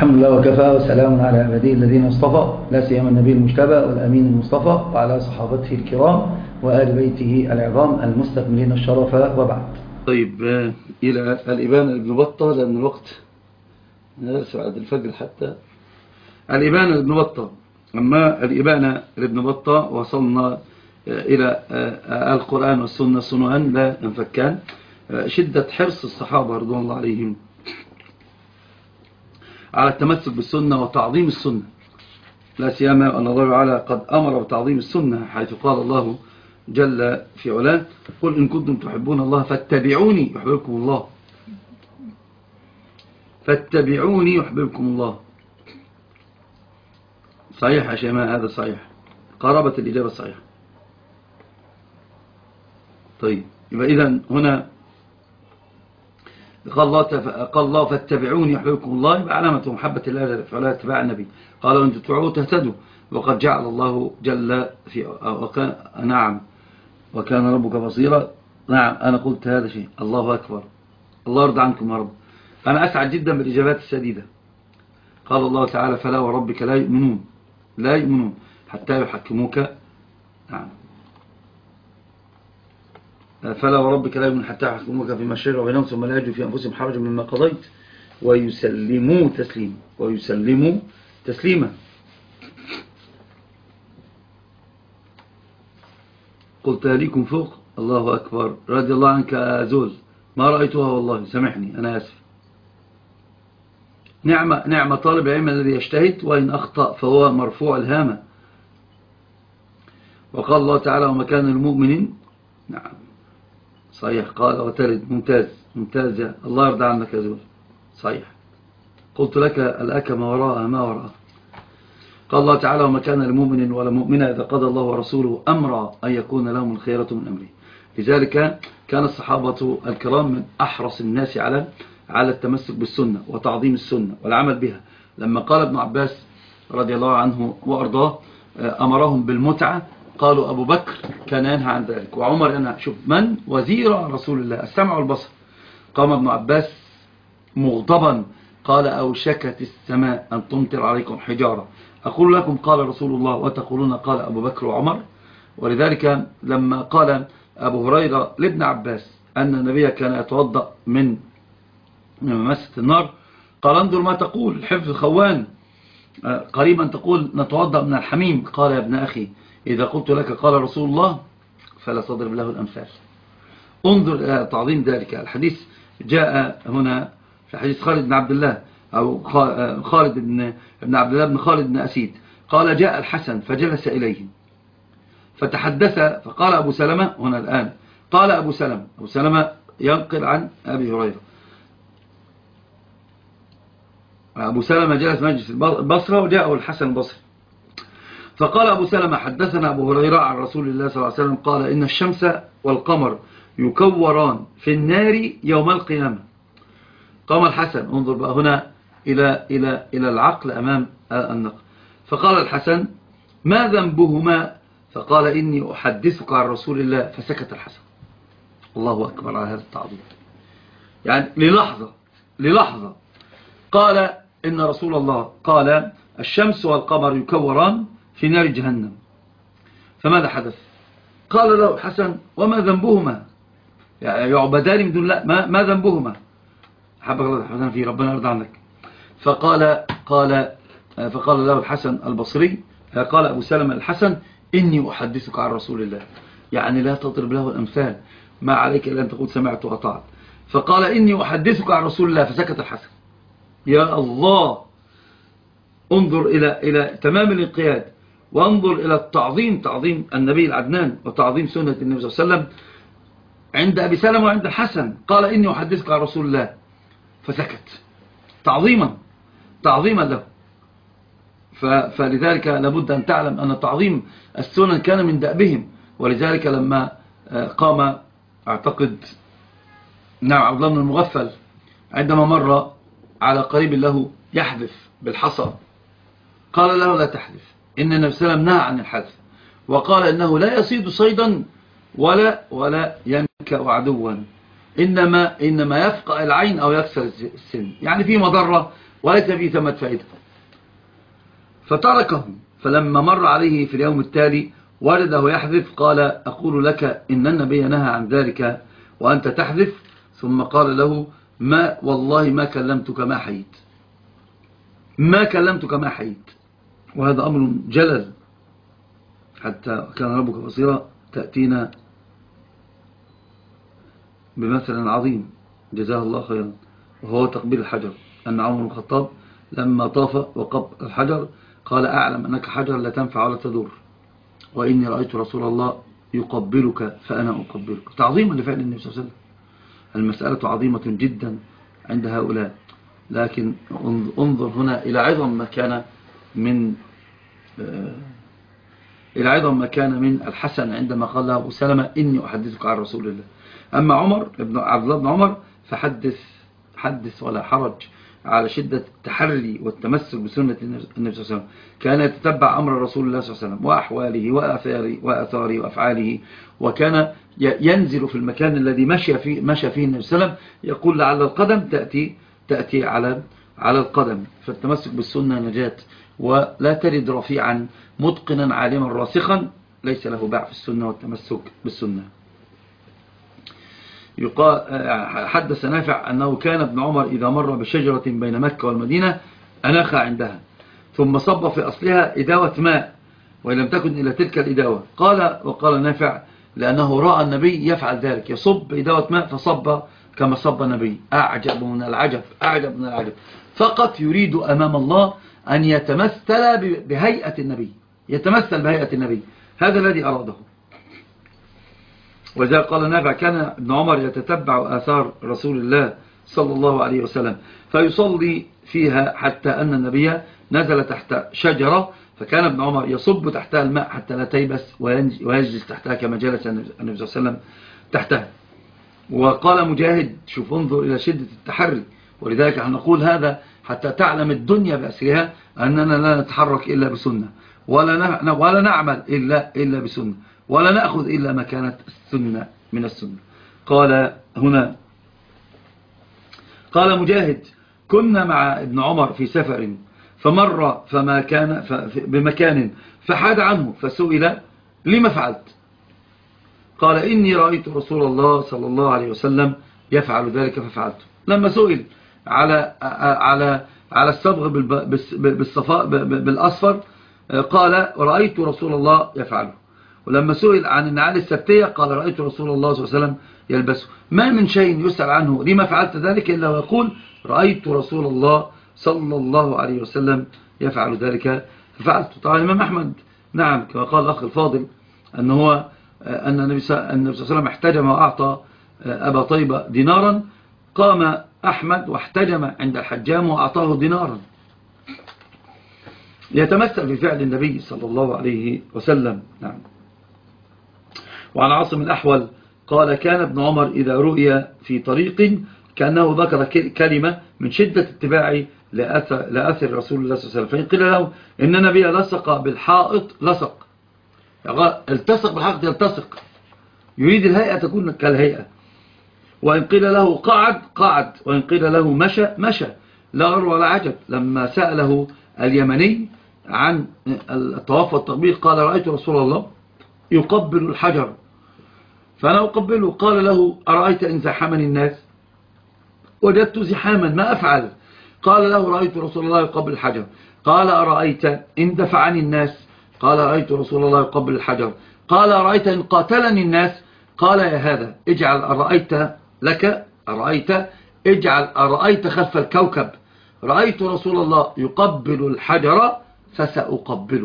الحمد لله وكفى وسلام على عباده الذين اصطفى لا سيما النبي المجتبى والأمين المصطفى وعلى صحابته الكرام وآل بيته العظام المستكملين الشرف وبعد. طيب إلى الإبانة لابن بطة لأن الوقت سعد الفجر حتى الإبانة لابن بطة. أما الإبانة لابن بطة وصلنا إلى القرآن والسنة صنوان لا ينفكان. شدة حرص الصحابة رضوان الله عليهم على التمسك بالسنة وتعظيم السنة، لا سيما أن الله تعالى قد أمر بتعظيم السنة، حيث قال الله جل في علاه: قل إن كنتم تحبون الله فاتبعوني يحببكم الله. فاتبعوني يحببكم الله. صحيح يا شيماء؟ هذا صحيح، قرابة الإجابة صحيحة. طيب يبقى إذن هنا قال الله فاتبعوني يحببكم الله، يبقى علامة محبة الله فعلا اتباع النبي. قال وإن تتبعوه تهتدوا، وقد جعل الله جل في نعم وكان ربك بصيرا. نعم أنا قلت هذا شيء. الله أكبر، الله يرضى عنكم يا رب. أنا أسعد جدا بالإجابات السديدة. قال الله تعالى: فلا وربك لا يؤمنون حتى يحكموك. نعم، فلا وربك لا يؤمنون حتى يحكموك فيما شجر بينهم ثم لا يجدوا في أنفسهم حرجا مما قضيت ويسلموا تسليما. قلت ليكم فوق. الله أكبر، رضي الله عنك زول، ما رأيتها والله، سامحني أنا آسف. نعم طالب العلم الذي يجتهد وإن أخطأ فهو مرفوع الهامة. وقال الله تعالى: وما كان المؤمنين. نعم صحيح، قال وترد. ممتاز يا الله يرضى عنك يا زول، صحيح. قلت لك الأك ما وراء. قال الله تعالى: وما كان لمؤمن ولا مؤمنة إذا قضى الله ورسوله أمرا أن يكون لهم الخيرة من أمره. لذلك كان الصحابة الكرام من أحرص الناس على التمسك بالسنة وتعظيم السنة والعمل بها. لما قال ابن عباس رضي الله عنه وأرضاه أمرهم بالمتعة، قالوا أبو بكر كان ينهى عن ذلك وعمر ينهى. شوف من وزير رسول الله السمع والبصر. قام ابن عباس مغضبا قال: أوشكت السماء أن تمطر عليكم حجارة، أقول لكم قال رسول الله وتقولون قال أبو بكر وعمر. ولذلك لما قال أبو هريرة لابن عباس أن النبي كان يتوضأ من ممسة النار، قال: انظر ما تقول، الحفظ خوان، قريبا تقول نتوضأ من الحميم. قال: يا ابن أخي إذا قلت لك قال رسول الله فلا تضرب له الأمثال. انظر إلى تعظيم ذلك. الحديث جاء هنا في حديث خالد بن عبد الله أو خالد بن عبد الله بن خالد بن أسيد، قال: جاء الحسن فجلس إليه فتحدث، فقال أبو سلمة هنا الآن، قال أبو سلمة ينقل عن أبي هريرة. أبو سلمة جلس مجلس البصرة وجاءه الحسن البصري، فقال أبو سلمة: حدثنا أبو هريرة عن رسول الله صلى الله عليه وسلم قال: إن الشمس والقمر يكوران في النار يوم القيامة. قام الحسن، انظر بقى هنا إلى العقل أمام النقل. فقال الحسن: ما ذنبهما؟ فقال: إني أحدثك عن رسول الله. فسكت الحسن. الله أكبر على هذا التعظيم. يعني للحظة قال إن رسول الله قال: الشمس والقمر يكوران في نار جهنم. فماذا حدث؟ قال له الحسن: وما ذنبهما؟ يعبدان من دون الله، ما ذنبهما؟ حبك الله الحسن في ربنا يرضى عنك. فقال له الحسن البصري، قال أبو سلمة الحسن: إني أحدثك عن رسول الله، يعني لا تضرب له الأمثال، ما عليك إلا أن تقول سمعت وأطعت. فقال: إني أحدثك عن رسول الله. فسكت الحسن. يا الله، انظر إلى تمام الانقياد، وانظر إلى التعظيم، تعظيم النبي العدنان وتعظيم سنة النبي صلى الله عليه وسلم عند أبي سلمة وعند الحسن. قال: إني أحدثك عن رسول الله. فسكت تعظيما له. فلذلك لابد أن تعلم أن تعظيم السنن كان من دأبهم. ولذلك لما قام أعتقد عبد الله بن المغفل عندما مر على قريب له يحذف بالحصى، قال له: لا تحذف، إن النبي صلى الله عليه وسلم نهى عن الحذف، وقال إنه لا يصيد صيدا ولا ينكأ عدوا، إنما يفقع العين أو يكسر السن، يعني في مضرة وليس فيه ثمة فائدة، فتركه. فلما مر عليه في اليوم التالي وجده يحذف، قال أقول لك إن النبي نهى عن ذلك وأنت تحذف. ثم قال له ما والله ما كلمتك ما حييت، ما كلمتك ما حييت. وهذا أمر جلل، حتى كان ربك بصيرا تأتينا بمثل عظيم جزاه الله خيرا، وهو تقبيل الحجر. أن عمر بن الخطاب لما طاف وقبل الحجر قال أعلم أنك حجر لا تنفع ولا تضر، وإني رأيت رسول الله يقبلك فأنا أقبلك، تعظيما لفعل النبي صلى الله عليه وسلم. المسألة عظيمة جدا عند هؤلاء، لكن انظر هنا إلى عظم ما كان من الحسن عندما قال له أبو سلمة إني أحدثك عن رسول الله. أما عمر عبد الله بن عمر فحدث ولا حرج على شدة التحري والتمسك بسنة النبي صلى الله عليه وسلم. كان يتتبع أمر رسول الله صلى الله عليه وسلم وأحواله وآثاره وأفعاله، وكان ينزل في المكان الذي مشى فيه النبي صلى الله عليه وسلم، يقول لعل القدم تأتي على القدم. فالتمسك بالسنة نجاة، ولا ترد رفيعا متقنا عالما راسخا ليس له باع في السنة والتمسك بالسنة. حدث نافع أنه كان ابن عمر إذا مر بشجرة بين مكة والمدينة أناخ عندها ثم صب في أصلها إداوة ماء وإن لم تكن إلى تلك الإداوة. وقال نافع لأنه رأى النبي يفعل ذلك، يصب إداوة ماء فصب كما صب النبي. أعجب من العجب، أعجب من العجب. فقط يريد أمام الله أن يتمثل بهيئة النبي، يتمثل بهيئة النبي، هذا الذي أراده. وإذا قال نافع كان ابن عمر يتتبع آثار رسول الله صلى الله عليه وسلم فيصلي فيها، حتى أن النبي نزل تحت شجرة فكان ابن عمر يصب تحتها الماء حتى لا تيبس ويجلس تحتها كما جلس النبي صلى الله عليه وسلم تحتها. وقال مجاهد شوف انظر إلى شدة التحري، ولذلك نقول هذا حتى تعلم الدنيا بأسرها أننا لا نتحرك إلا بسنة، ولا نعمل إلا بسنة، ولا نأخذ إلا ما كانت السنة من السنة. قال هنا قال مجاهد كنا مع ابن عمر في سفر فمر بمكان فحاد عنه فسئل لما فعلت؟ قال إني رأيت رسول الله صلى الله عليه وسلم يفعل ذلك ففعلته. لما سئل على الصبغ بالصفاء بالأصفر قال رأيت رسول الله يفعله. ولما سئل عن النعال السبتية قال رأيت رسول الله صلى الله عليه وسلم يلبسه. ما من شيء يسأل عنه لما فعلت ذلك إلا ويقول رأيت رسول الله صلى الله عليه وسلم يفعل ذلك ففعلته. طبعا الإمام أحمد نعم كما قال الأخ الفاضل أن النبي صلى الله عليه وسلم احتجم وأعطى أبا طيبة دينارا، قام أحمد واحتجم عند الحجام وأعطاه دينارا ليتمثل في فعل النبي صلى الله عليه وسلم. نعم. وعن عاصم الأحول قال كان ابن عمر إذا رؤي في طريق كأنه ذكر كلمة من شدة اتباعي لأثر رسول الله صلى الله عليه وسلم، فإن قيل له إن النبي لصق بالحائط لصق، التصق بالحائط يلتصق، يريد الهيئة تكون كالهيئة. وإن قيل له قعد، وإن قيل له مشى. لا غر ولا عجب. لما سأله اليمني عن الطواف والتقبيل قال رأيت رسول الله يقبل الحجر فأنا أقبله. قال له أرأيت إن زحمني الناس؟ وجدت زحاما ما أفعل. قال له رأيت رسول الله يقبل الحجر. قال أرأيت إن دفعني الناس؟ قال رأيت رسول الله يقبل الحجر. قال أرأيت إن قاتلني الناس؟ قال يا هذا اجعل أرأيت لك اجعل أرأيت خلف الكوكب. رأيت رسول الله يقبل الحجر فسأقبله.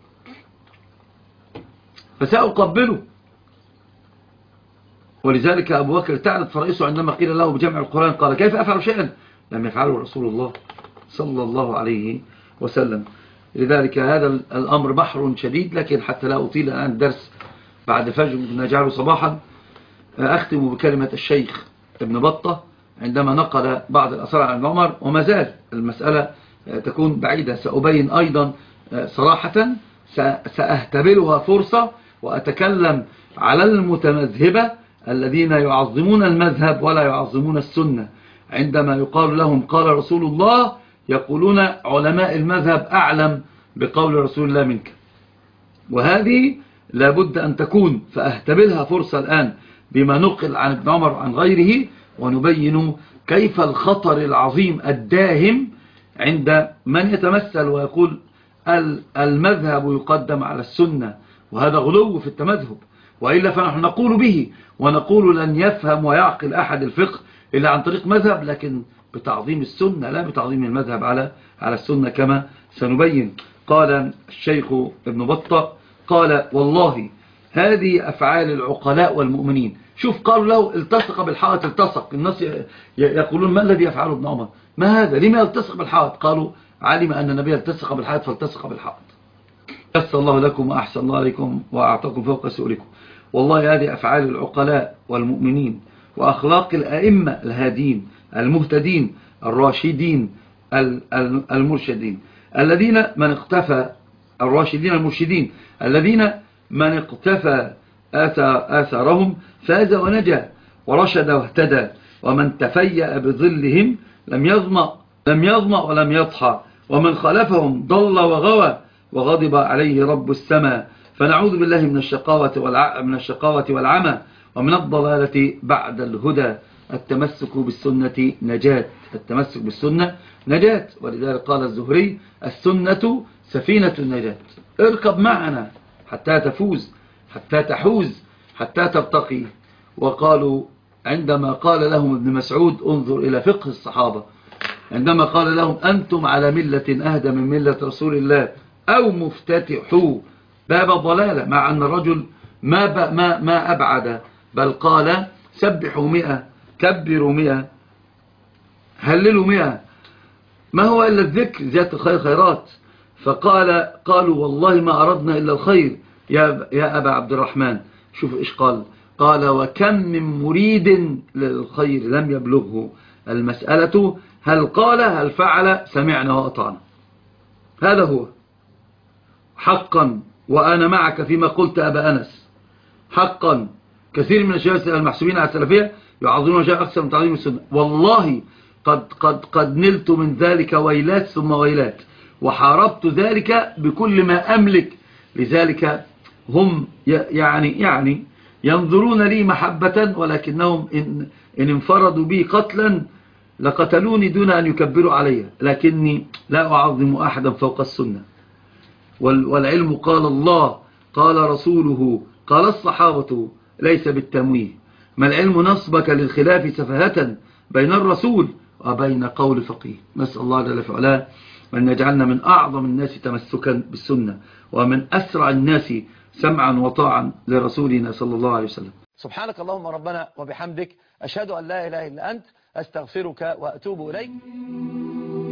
ولذلك أبو بكر تعرض فرئيسه عندما قيل له بجمع القرآن قال كيف أفعل شيئا لم يفعله رسول الله صلى الله عليه وسلم. لذلك هذا الأمر بحر شديد، لكن حتى لا أطيل الآن الدرس بعد فجر نجعله صباحا أختم بكلمة الشيخ ابن بطة عندما نقل بعض الأثار عن عمر، وما زال المسألة تكون بعيدة. سأبين أيضا صراحة، سأهتبلها فرصة وأتكلم على المتمذهبة الذين يعظمون المذهب ولا يعظمون السنة. عندما يقال لهم قال رسول الله يقولون علماء المذهب أعلم بقول رسول الله منك، وهذه لابد أن تكون، فأهتبلها فرصة الآن بما نقل عن ابن عمر عن غيره، ونبين كيف الخطر العظيم الداهم عند من يتمثل ويقول المذهب يقدم على السنة، وهذا غلو في التمذهب، وإلا فنحن نقول به، ونقول لن يفهم ويعقل أحد الفقه إلا عن طريق مذهب، لكن بتعظيم السنة لا بتعظيم المذهب على السنة كما سنبين. قال الشيخ ابن بطة قال والله هذه أفعال العقلاء والمؤمنين. شوف قالوا له التصق بالحائط، التصق، الناس يقولون ما الذي يفعله ابن عمر، ما هذا، لما يلتصق بالحائط؟ قالوا علم أن النبي التصق بالحائط فالتصق بالحائط. يسر الله لكم وأحسن الله عليكم وأعطاكم فوق سؤلكم. والله هذه أفعال العقلاء والمؤمنين وأخلاق الأئمة الهادين المهتدين الراشدين المرشدين، الذين من اقتفى الراشدين المرشدين الذين من اقتفى آثارهم فاز ونجا ورشد واهتدى، ومن تفيأ بظلهم لم يظمأ ولم يضحى، ومن خالفهم ضل وغوى وغضب عليه رب السماء. فنعوذ بالله من الشقاوة والعمى ومن الضلالة بعد الهدى. التمسك بالسنة نجاة، التمسك بالسنة نجاة، ولذلك قال الزهري السنة سفينة النجاة، اركب معنا حتى تفوز، حتى تحوز، حتى ترتقي. وقالوا عندما قال لهم ابن مسعود انظر إلى فقه الصحابة، عندما قال لهم أنتم على ملة أهدى من ملة رسول الله أو مفتتحوا باب ضلالة، مع أن الرجل ما أبعد، بل قال سبحوا 100 كبروا 100 هللوا 100، ما هو إلا الذكر زيادة الخير خيرات. قالوا والله ما أردنا إلا الخير يا أبا عبد الرحمن. شوف إيش قال وكم من مريد للخير لم يبلغه. المسألة هل قال هل فعل، سمعنا وأطعنا، هذا هو حقا. وأنا معك فيما قلت أبا أنس حقا. كثير من الشباب المحسوبين على السلفية يعظمون شيء أكثر من تعظيم السنة، والله قد نلت من ذلك ويلات ثم ويلات، وحاربت ذلك بكل ما أملك. لذلك هم يعني ينظرون لي محبة، ولكنهم إن انفردوا بي قتلا لقتلوني دون أن يكبروا علي، لكني لا أعظم أحدا فوق السنة. والعلم قال الله قال رسوله قال الصحابة ليس بالتمويه. ما العلم نصبك للخلاف سفهة بين الرسول وبين قول فقيه. نسأل الله جل وعلا أن يجعلنا من أعظم الناس تمسكا بالسنة، ومن أسرع الناس سمعا وطاعا لرسولنا صلى الله عليه وسلم. سبحانك اللهم ربنا وبحمدك، أشهد أن لا إله إلا أنت، أستغفرك وأتوب إليك.